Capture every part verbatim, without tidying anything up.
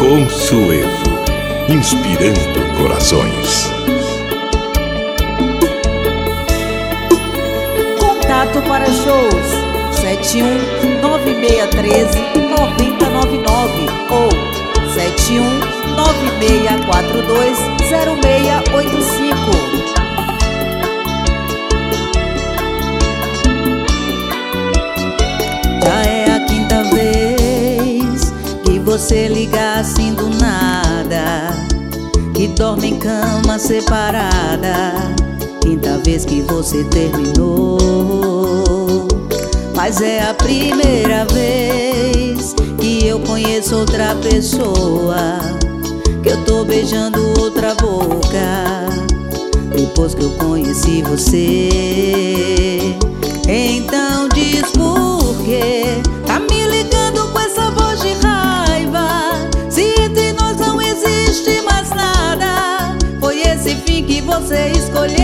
Consuelo, inspirando corações. Contato para shows sete um nove seis um três nove zero nove nove ou sete um nove seis quatro dois zero seis oito cinco. Já é a quinta vez que você liga assim do nada, que dorme em cama separada. Quinta vez que você terminou, mas é a primeira vez que eu conheço outra pessoa, que eu tô beijando outra boca, depois que eu conheci você. Então diz por quê tá me ligando com essa voz de raiva, se entre nós não existe mais nada. Foi esse fim que você escolheu.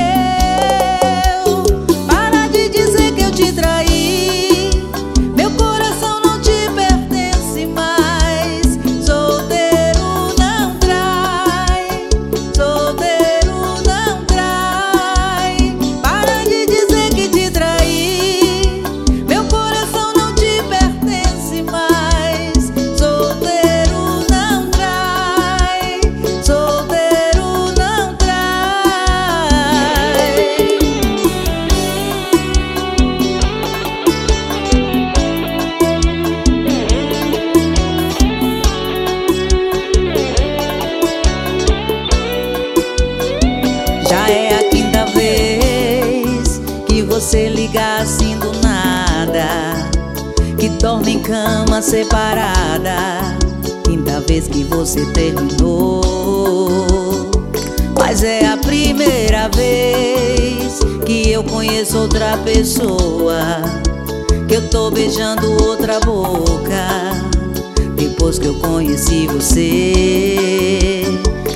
Para de dizer que eu te traí, meu coração não te pertence mais. Solteiro não trai, solteiro não trai. Para de dizer que te traí, meu coração não te pertence mais. Solteiro não trai, solteiro não trai. Já é a quinta vez que você liga assim do nada, que dorme em cama separada. Quinta vez que você terminou, mas é a primeira vez que eu conheço outra pessoa, que eu tô beijando outra boca, depois que eu conheci você.